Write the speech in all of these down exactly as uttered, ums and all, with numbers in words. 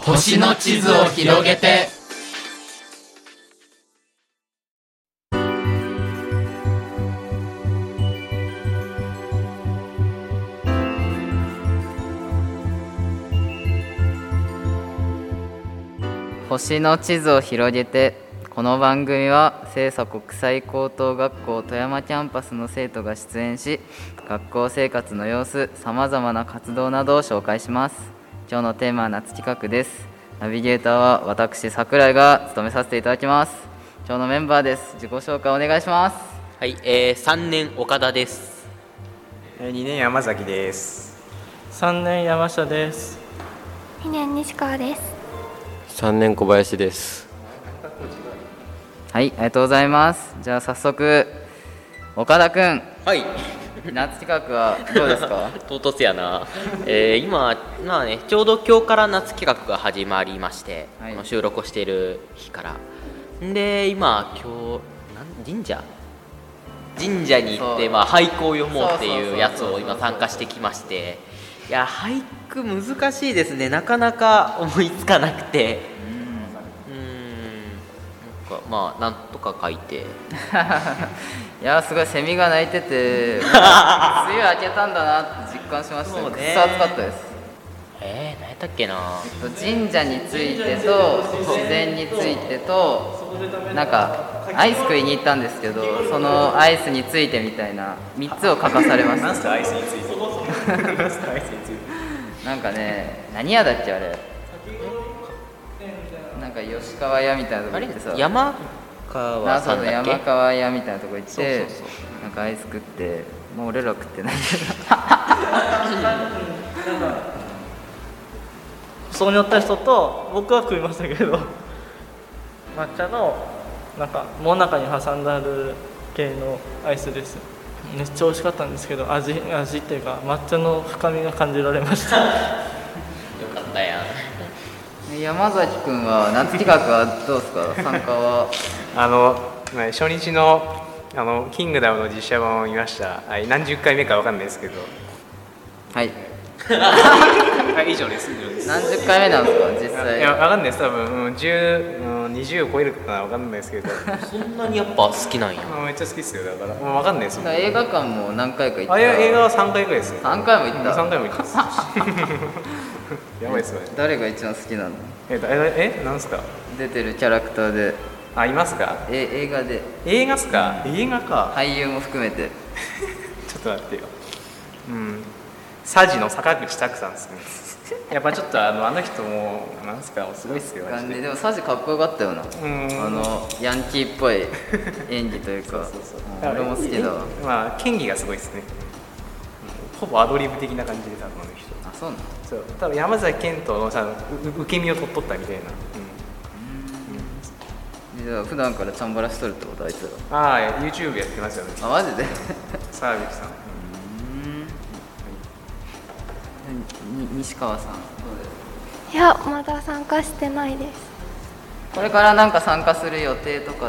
星の地図を広げて。 星の地図を広げて。この番組は清佐国際高等学校富山キャンパスの生徒が出演し、学校生活の様子、さまざまな活動などを紹介します。今日のテーマは夏企画です。ナビゲーターは私櫻井が務めさせていただきます。今日のメンバーです。自己紹介お願いします。 はい、えー、さんねん岡田です。 にねん山崎です。 さんねん山下です。 にねん西川です。 さんねん小林です。 はい、ありがとうございます。じゃあ早速岡田くん、 はい、 夏企画はどうですか？ 唐突やな、えー、今、まあね、ちょうど今日から夏企画が始まりまして、はい、この収録をしている日からで、今今日なん神社神社に行って、まあ、俳句を読もうっていうやつを今参加してきまして、いや俳句難しいですね。なかなか思いつかなくて、まあなんとか書いていやすごいセミが鳴いてて梅雨明けたんだなって実感しましたね。くっそ暑かったです。 えー、何やったっけな、 神社についてと自然についてとなんかアイス食いに行ったんですけど、そのアイスについてみたいなみっつを書かされました。 何すかアイスについてなんかね、何屋だっけあれ、なんか吉川屋みたいなとこ行ってさ、 山川さんだっけ、 山川屋みたいなとこ行って、そうそうそう、なんかアイス食って、もう俺ら食ってないけどそうに乗った人と僕は食いましたけど、抹茶のなんかもなかに挟んである系のアイスです。めっちゃ美味しかったんですけど、味味っていうか抹茶の深みが感じられましたよかったやん。 山崎くんは夏企画はどうですか？参加はあの初日のあのキングダムの実写版を見ました。はい、何十回目かわかんないですけど、 はいはい以上です。 何十回目なんですか実際？ いやわかんないです。多分、うん、じゅう、うん、にじゅうを超えるかなわかんないですけどそんなにやっぱ好きなんや。 めっちゃ好きですよ。だからわかんないです。 映画館も何回か行った。 あ、いや映画はさんかいぐらいです。 さんかいも行った。 さんかいも行ったやばいですよね。 誰が一番好きなの？ えええなんすか？ 出てるキャラクターで。 あ、いますか？ え映画で。 映画っすか？映画か。 俳優も含めてちょっと待ってよ。うんサジの坂口拓さんですね。やっぱちょっとあのあの人もなんすかすごいっすよ。 で, でもサジかっこよかったよな。あのヤンキーっぽい演技というかそうそうそう、俺も好きだわ。 まあ剣技がすごいですね。ほぼアドリブ的な感じで多分あの人。 あ、そうなの？ そう、多分山崎賢人のさ受け身を取っとったみたいな。 じゃあ普段からチャンバラしとるってこと？あいつら。 ああ YouTube やってますよね。 あ、マジで？ サービスさん。 西川さんどうですか？ いやまだ参加してないです。 これからなんか参加する予定とかって？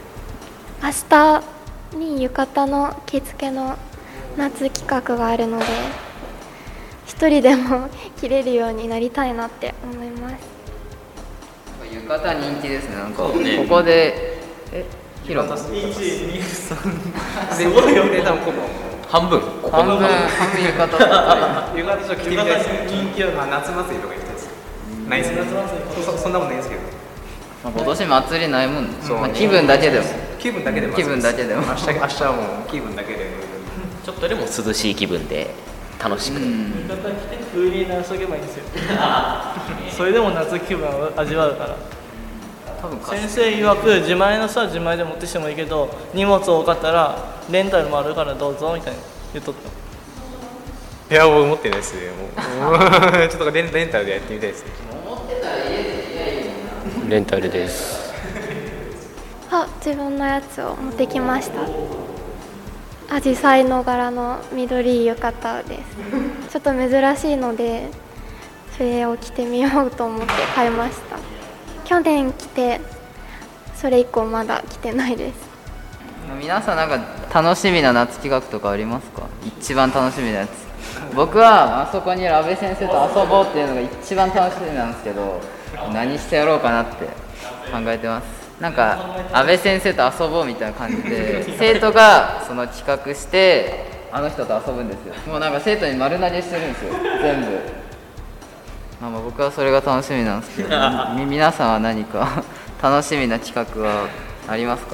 明日に浴衣の着付けの夏企画があるので、一人でも着れるようになりたいなって思います。 浴衣人気ですね。なんかここでえ広場いち、に、さんすごいよね。多分ここ半分半分半分浴衣だったり浴衣ちょっと着てみたいです。 人気は夏祭りとか行きたいです。ないですね。そそんなことないですけど。 まあ、今年祭りないもんね。まあ、気分だけでも気分だけでも気分だけでも明日明日はもう気分だけでちょっとでも涼しい気分で楽しく、 浴衣着て風鈴鳴らしとけばいいんですよそれでも夏気分を味わうから。多分先生曰く自前の人は自前で持ってきてもいいけど、荷物多かったらレンタルもあるからどうぞみたいに言っとった。 いや僕持ってないですね。もうちょっとレンレンタルでやってみたいですね。 持ってたら家でやりゃいいもんな。 レンタルです。 あ、自分のやつを持ってきました。アジサイの柄の緑い浴衣です。ちょっと珍しいのでそれを着てみようと思って買いました。去年着てそれ以降まだ着てないです。 皆さんなんか楽しみな夏企画とかありますか？一番楽しみなやつ。 僕はあそこにいる阿部先生と遊ぼうっていうのが一番楽しみなんですけど、何してやろうかなって考えてます。なんか阿部先生と遊ぼうみたいな感じで生徒がその企画してあの人と遊ぶんですよ。もうなんか生徒に丸投げしてるんですよ、全部。まあ、まあ僕はそれが楽しみなんですけど、み皆さんは何か楽しみな企画はありますか？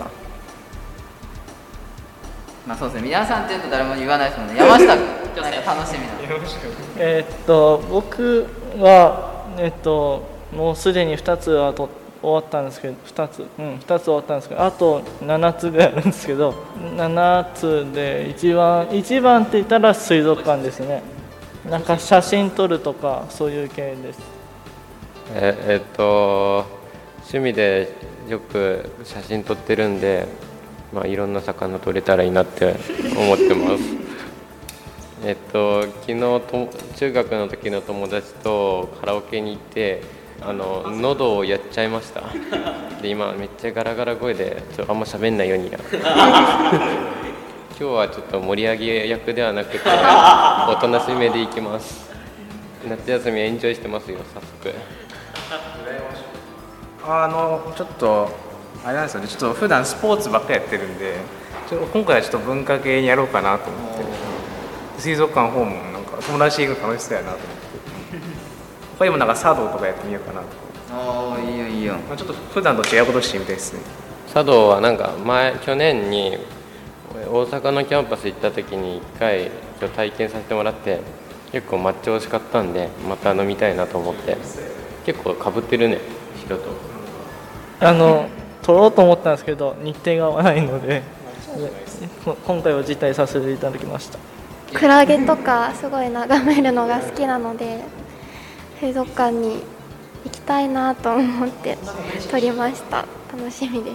まあそうですね、皆さんって言うと誰も言わないですもんね。山下君、何か楽しみなの？ えーっと僕はえーっともうすでにふたつはと終わったんですけど、ふたつ、うん、ふたつ終わったんですけど、あとななつぐらいあるんですけど、ななつで一番一番って言ったら水族館ですね。なんか写真撮るとかそういう系です。 ええっと趣味でよく写真撮ってるんで、まあ、いろんな魚撮れたらいいなって思ってます。えっと昨日と中学の時の友達とカラオケに行ってあの喉をやっちゃいました。で今めっちゃガラガラ声でちょあんま喋んないようにや今日はちょっと盛り上げ役ではなくておとなしめでいきます。夏休みエンジョイしてますよ、早速。 あのちょっとあれなんですよね、ちょっと普段スポーツばっかりやってるんで、ちょ今回はちょっと文化系にやろうかなと思って、水族館訪問なんか友達行くの楽しそうやなと思って、他にもなんか茶道とかやってみようかなと。 ああいいよいいよ。 まあ、ちょっと普段と違うことしてみたいですね。 茶道はなんか前去年に大阪のキャンパス行った時にいっかい体験させてもらって結構抹茶美味しかったんで、また飲みたいなと思って。結構かぶってるね、白と。 あの撮ろうと思ったんですけど日程が合わないので今回は辞退させていただきました。 クラゲとかすごい眺めるのが好きなので水族館に行きたいなと思って撮りました。楽しみです。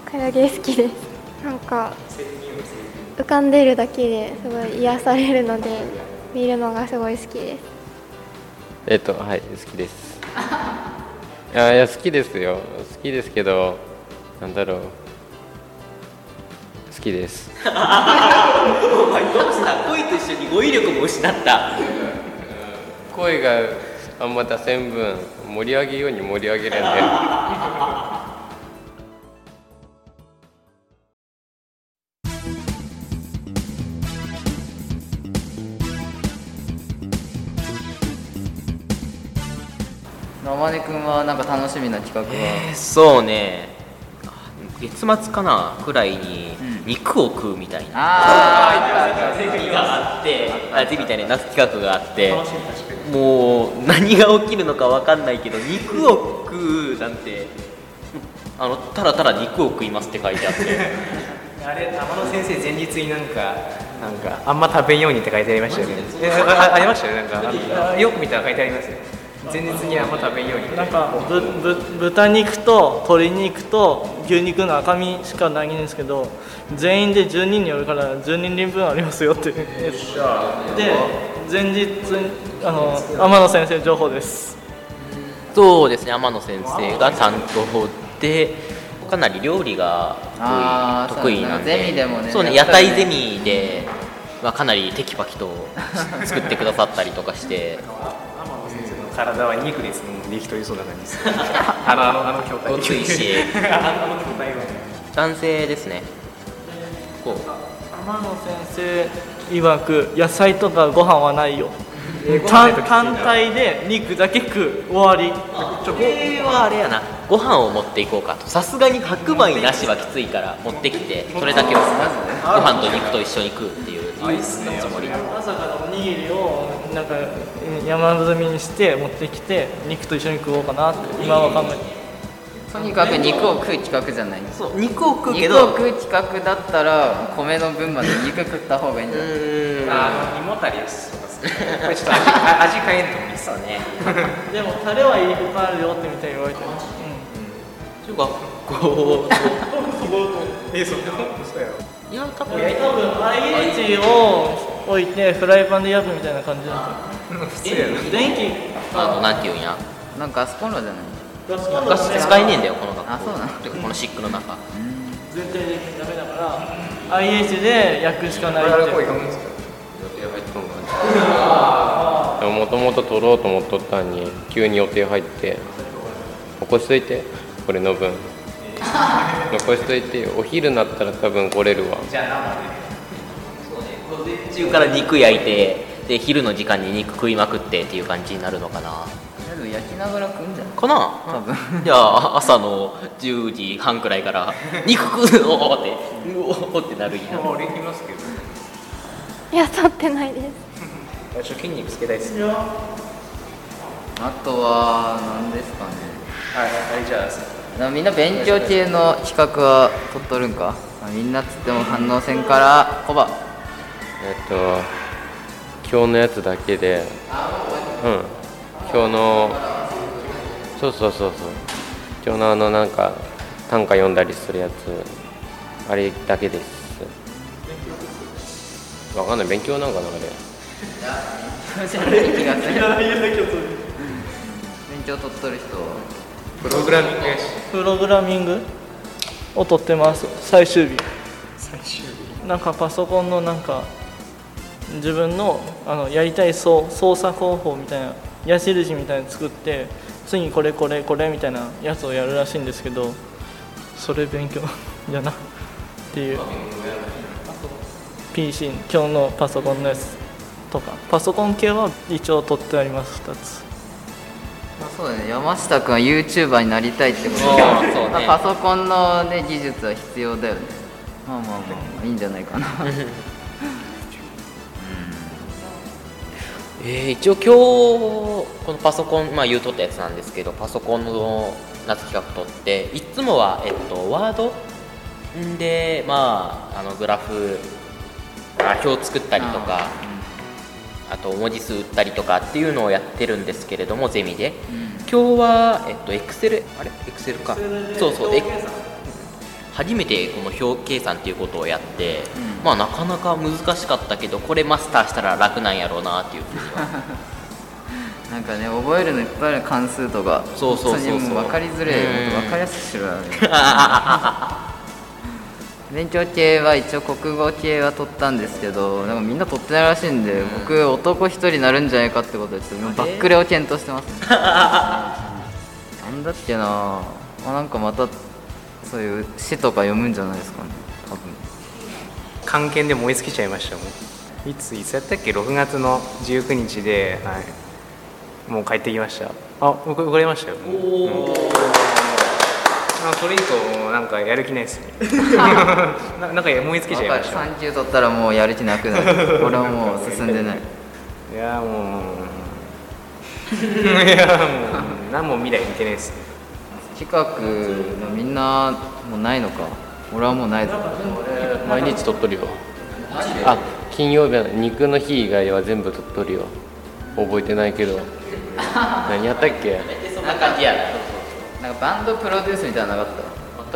クラゲ好きです。なんか浮かんでるだけですごい癒されるので見るのがすごい好きです。 えっとはい好きです。いやいや好きですよ、好きですけどなんだろう好きです。 お前どうした恋と一緒に語彙力も失った。 声があんま出せん分盛り上げように盛り上げれんね。 天音くんはなんか楽しみな企画は、 えー、そうね、月末かなくらいに肉を食うみたいな、あゼミがあってあゼミみたいな夏企画があって、もう何が起きるのか分かんないけど肉を食うなんてあのただただ肉を食いますって書いてあってあれ天野先生前日になんかなんかあんま食べんようにって書いてありましたよね。あ, ありましたよね、なんかよく見たら書いてありますよ。前日にあんま食べんように。 なんかぶぶ豚肉と鶏肉と牛肉の赤身しかないんですけど、全員でじゅうにんによるからじゅうにんぶんありますよって。で前日あの天野先生情報です。 そうですね、天野先生が担当でかなり料理が得意なんで、 ゼミでもね、 そうね、屋台ゼミで、まあ、かなりテキパキと作ってくださったりとかして体は肉ですもんできとりそうな感じです。あのあのあの筐体。 ごついしあの筐体は男性ですね。こう天野先生曰く野菜とかご飯はないよ。単単体で肉だけ食う終わり。 これはあれやな、ご飯を持っていこうかと。さすがに白米なしはきついから持ってきて、それだけをご飯と肉と一緒に食うっていうつもり。 朝からおにぎりをなんか山積みにして持ってきて肉と一緒に食おうかなって今は考えて。 とにかく肉を食う企画じゃないんです。 そう、肉を食うけど肉を食う企画だったら米の分まで肉食った方がいいんじゃないですか。 あの胃もたりやすそうですね。これちょっと 味, 味変えんともいいですよね。 でもタレはいっぱいあるよってみたいに言われてる。 中学校えそうそうやろ。 いや多分多分 アイエイチ を置いてフライパンで焼くみたいな感じだった。 普通やろ。 電気あのなんていうんや、 なんかガスコンロじゃない。 ガス使えねえんだよこの学校。 あ、そうなの。 てかこのシックの中。 全体的にダメだから アイエイチ で焼くしかないって。 予定入っとんかもともと取ろうと思っとったのに急に予定入って残しといてこれの分残しといてお昼になったら多分来れるわ。 じゃあ午前中から肉焼いてで昼の時間に肉食いまくってっていう感じになるのかな。 でも焼きながら食うんじゃないかな多分。じゃあ朝のじゅうじはんくらいから肉食うぞってうおーってなるんや。 俺行きますけどいや取ってないです。 ちょっと筋肉つけたいっす。 あとは何ですかね。 はいはいじゃあだみんな勉強系の企画は取っとるんか。みんなっつっても反応せんからコバ。 えっと今日のやつだけで、うん今日のそうそうそうそう今日のあのなんか短歌読んだりするやつあれだけです。わかんない勉強なんかなあれ。 気がする。勉強取っとる人。 プログラミングやしプログラミングを取ってます。最終日最終日なんかパソコンのなんか自分の、あのやりたい操操作方法みたいな矢印みたいなの作って次これこれこれみたいなやつをやるらしいんですけど、それ勉強じゃなっていう。 ピーシー 今日のパソコンのやつとかパソコン系は一応取ってありますふたつ。 まあ、そうだね、山下君は YouTuber になりたいってことで、 そうねまあパソコンの、ね、技術は必要だよね。まあまあまあいいんじゃないかな。 えー、一応今日このパソコン、まあ、言うとったやつなんですけどパソコンの夏企画とっていつもは、えっと、ワードで、まあ、あのグラフあ表作ったりとか あ,、あと文字数打ったりとかっていうのをやってるんですけれどもゼミで、うん、今日は、えっと、エクセルあれエクセルかそうそうえ初めてこの表計算っていうことをやって、うん、まあなかなか難しかったけどこれマスターしたら楽なんやろうなっていうふうにはなんかね覚えるのいっぱいある関数とかそうそうそうそう分かりづらい分かりやすくしろよね。勉強系は一応国語系は取ったんですけどなんかみんな取ってないらしいんで、うん、僕男一人になるんじゃないかってことでちょっとバックレを検討してます、ね、なんだっけな、まあ、なんかまたそういう詩とか読むんじゃないですかね多分。 漢検で燃え尽きちゃいましたもん。いついつやったっけろくがつのじゅうくにちで、はい、もう帰ってきました。あ僕送れましたよ。おお、うん、それ以降なんかやる気ないですね。な, なんか燃え尽きちゃいました。 さん級取ったらもうやる気なくなる。俺はもう進んでない。 いやもういやもう何も未来見てないですね。 企画のみんなもうないのか。俺はもうないだろ。 毎日取っとるよ。あ金曜日の肉の日以外は全部取っとるよ。覚えてないけど何やったっけ。 そんな感じやな。 なんかバンドプロデュースみたいなのなかった。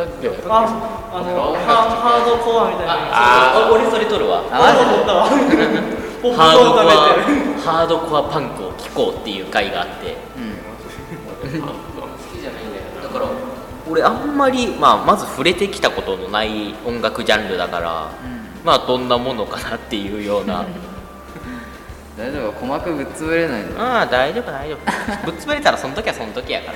あったっけ。 あ、あのハードコアみたいな。 ああ、俺それ取るわ。 あ、マジで。 ハードコアハードコアパンクを聴こうっていう回があって。うん。好きじゃないんだよ。だから俺あんまり、まあ、まず触れてきたことのない音楽ジャンルだから、うん、まあどんなものかなっていうような。 大丈夫、鼓膜ぶっ潰れないの。 ああ大丈夫大丈夫。ぶっ潰れたらその時はその時やから。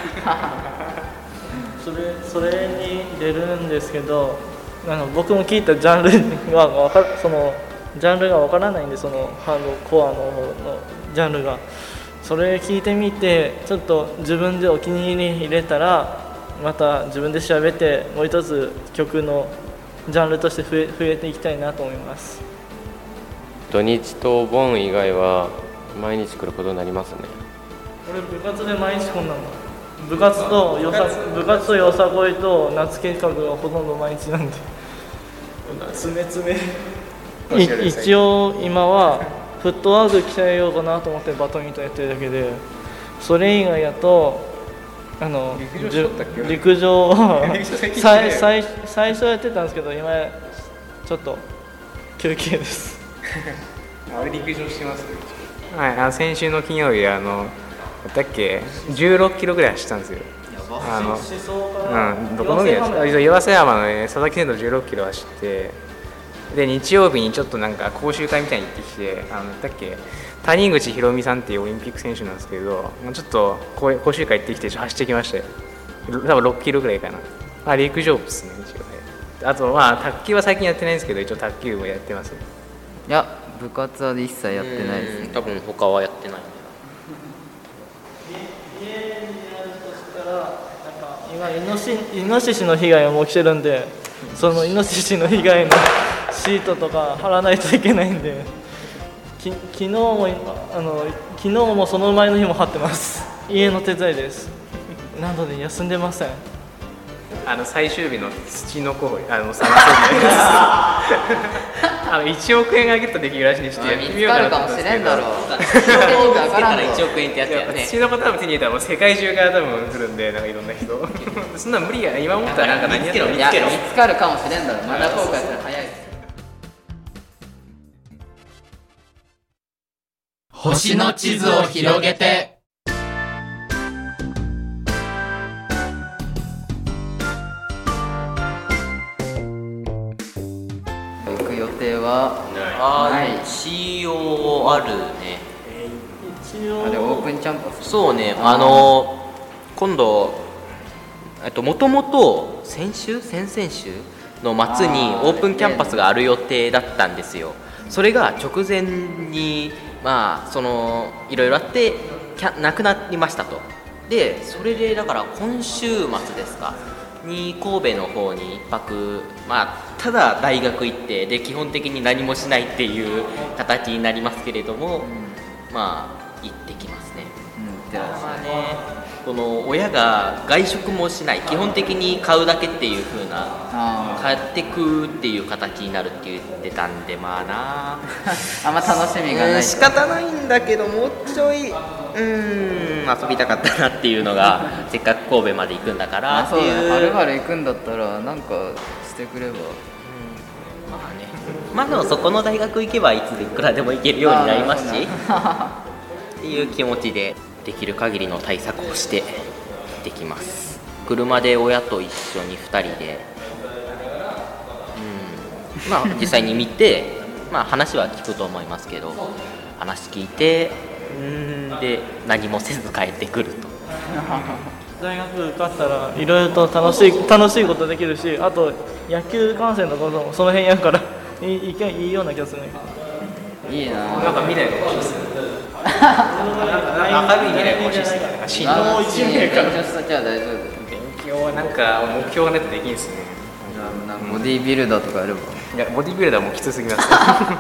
それそれに出るんですけど、あの僕も聞いたジャンルがわかそのジャンルがわからないんで、そのハードコアの方のジャンルがそれ聞いてみてちょっと自分でお気に入りに入れたらまた自分で調べてもう一つ曲のジャンルとして増え、増えていきたいなと思います。 土日と盆以外は毎日来ることになりますね。 俺部活で毎日こんなの部活とよさ部活とよさこいと夏計画がほとんど毎日なんで詰め詰め一応今はフットワーク鍛えようかなと思ってバドミントンやってるだけで、それ以外やとあの陸上を最, 最, 最初やってたんですけど今ちょっと休憩です。 あれ陸上してます。はい、あの先週の金曜日あのだっけじゅうろっキロぐらい走ったんですよ。あのうんどこの岩瀬山の、ね、佐々木線道じゅうろっキロ走って、で日曜日にちょっとなんか講習会みたいに行ってきて、あのだっけ谷口博美さんっていうオリンピック選手なんですけど、ちょっと講習会行ってきて走ってきましたよ。多分ろっキロぐらいかな。あ、陸上部ですね、一応ね。あとまあ卓球は最近やってないんですけど、一応卓球もやってますね。 いや、部活は一切やってないですね。 多分他はやってない。 家にあるとしたら、なんか今イノシイノシシの被害も起きてるんで、そのイノシシの被害のシートとか貼らないといけないんで、き昨日もあの昨日もその前の日も貼ってます。家の手伝いです。なので休んでません。 あの最終日の土の子あのサムソンですあのいちおくえんあげたできるらしいにしてやってみようかなと思ったんですけど、 見つかるかもしれんだろうだからいちおくえんってやつやね。 土の子多分手に入れたらもう世界中から多分来るんで、なんかいろんな人そんな無理や、今思ったらなんか何やってるの。 いや、見つかるかもしれんだろう。まだ後悔するの早いです。 星の地図を広げて。 行く予定はあない。 一応あるね。 一応あれオープンキャンパス。 そうね、あの今度えっともともと先週先々週の末にオープンキャンパスがある予定だったんですよ。それが直前にまあそのいろいろあってキャなくなりましたと。でそれでだから今週末ですかに神戸の方に一泊、まあただ大学行ってで基本的に何もしないっていう形になりますけれども、うん、まあ行ってきますね。 うん、ってらっしゃい。 ね、この親が外食もしない、基本的に買うだけっていう風な、買ってくっていう形になるって言ってたんで、まあなあんま楽しみがない。 仕方ないんだけど、もうちょいうーん遊びたかったなっていうのがせっかく神戸まで行くんだからっていう。 そうだね、はるばる行くんだったらなんかしてくれば。 まあね、まあでもそこの大学行けばいつでいくらでも行けるようになりますしっていう気持ちでできる限りの対策をしてできます。車で親と一緒にふたりで、うん、まあ実際に見てまあ話は聞くと思いますけど、話聞いてうんで何もせず帰ってくると大学受かったらいろいろと楽しい楽しいことできるし、あと野球観戦とかもその辺やからいい、いい、いいような気がするね。 いいな。 なんか未来が欲しいですね。明るい未来が欲しいですね。進路も一名から勉強しときゃ大丈夫。 勉強はなんか目標がないとできんですね。 なんかボディービルダーとかやれば。 いやボディビルダーもきつすぎます。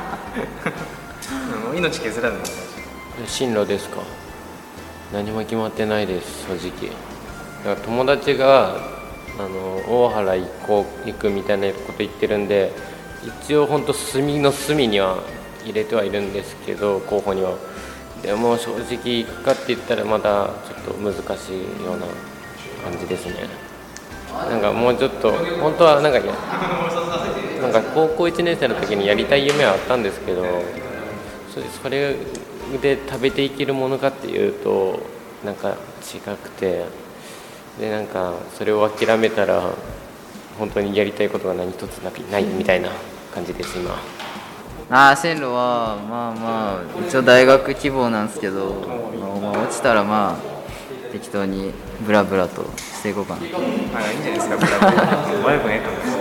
命削らない。 進路ですか。何も決まってないです正直。だから友達があの大原行こう行くみたいなこと言ってるんで、一応本当隅の隅には入れてはいるんですけど、候補には。でも正直行くかって言ったらまだちょっと難しいような感じですね。なんかもうちょっと本当はなんかいやなんか高校いちねん生の時にやりたい夢はあったんですけど、それそれで食べていけるものかっていうとなんか違くて、でなんかそれを諦めたら本当にやりたいことが何一つないみたいな感じです今。 ああ、進路はまあまあ一応大学希望なんですけど、まあ、落ちたらまあ適当にブラブラとしていこうかな。 あいいんじゃないですか。ブラブラ悪くないと思います。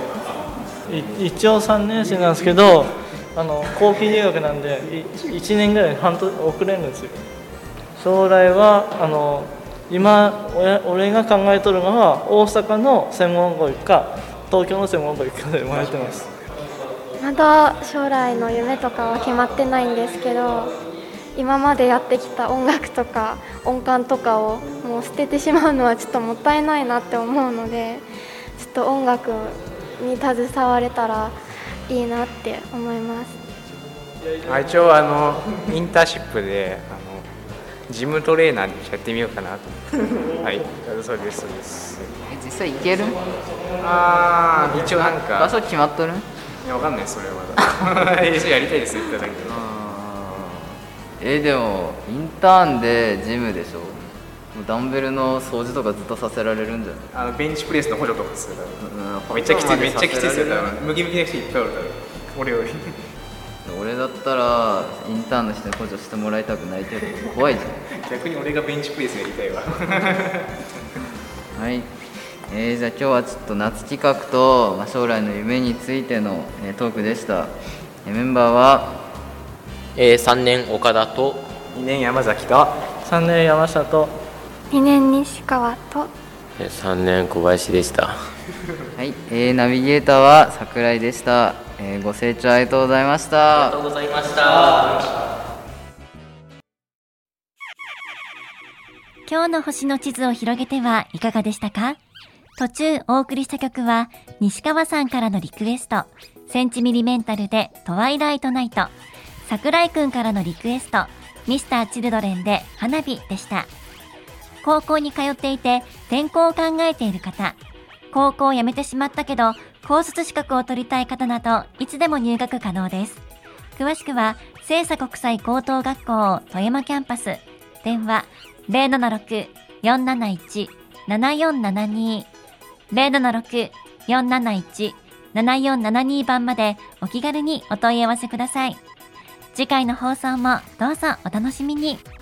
一応さんねん生なんですけど、あの後期入学なんでいちねんぐらい半年遅れるんですよ。将来はあの今俺が考えとるのは大阪の専門学校行くか東京の専門学校行くかで迷ってます。 まだ将来の夢とかは決まってないんですけど、今までやってきた音楽とか音感とかをもう捨ててしまうのはちょっともったいないなって思うので、ちょっと音楽に携われたらいいなって思います。 一応あのインターンシップであのジムトレーナーにやってみようかなと思ってはい、そうですそうです。 え、実際行ける？ ああ、一応なんか場所決まっとる？ いや、わかんないそれはまだやりたいですって言っただけで。 えー、でもインターンでジムでしょ。もうダンベルの掃除とかずっとさせられるんじゃない？ あのベンチプレスの補助とかですよ。 うん、 めっちゃきついめっちゃきついですよ。ムキムキな人いっぱいおるから俺より俺だったらインターンの人に補助してもらいたくないけど怖いじゃん。 逆に俺がベンチプレスやりたいわはい、えー、じゃあ今日はちょっと夏企画と、まあ、将来の夢についての、えー、トークでした。えー、メンバーは、 えー、さんねん岡田とにねん山崎とさんねん山下とにねん西川とさんねん小林でした。 はい、えー、ナビゲーターは櫻井でした。えー、ご清聴ありがとうございました。 ありがとうございました。 今日の星の地図を広げてはいかがでしたか？途中お送りした曲は西川さんからのリクエスト、センチミリメンタルでトワイライトナイト、桜井くんからのリクエスト、ミスターチルドレンで花火でした。高校に通っていて転校を考えている方、高校を辞めてしまったけど高卒資格を取りたい方などいつでも入学可能です。詳しくは星槎国際高等学校富山キャンパス、電話 ゼロななろく よんなないち ななよんななに ゼロななろく よんなないち ななよんななに 番までお気軽にお問い合わせください。次回の放送もどうぞお楽しみに。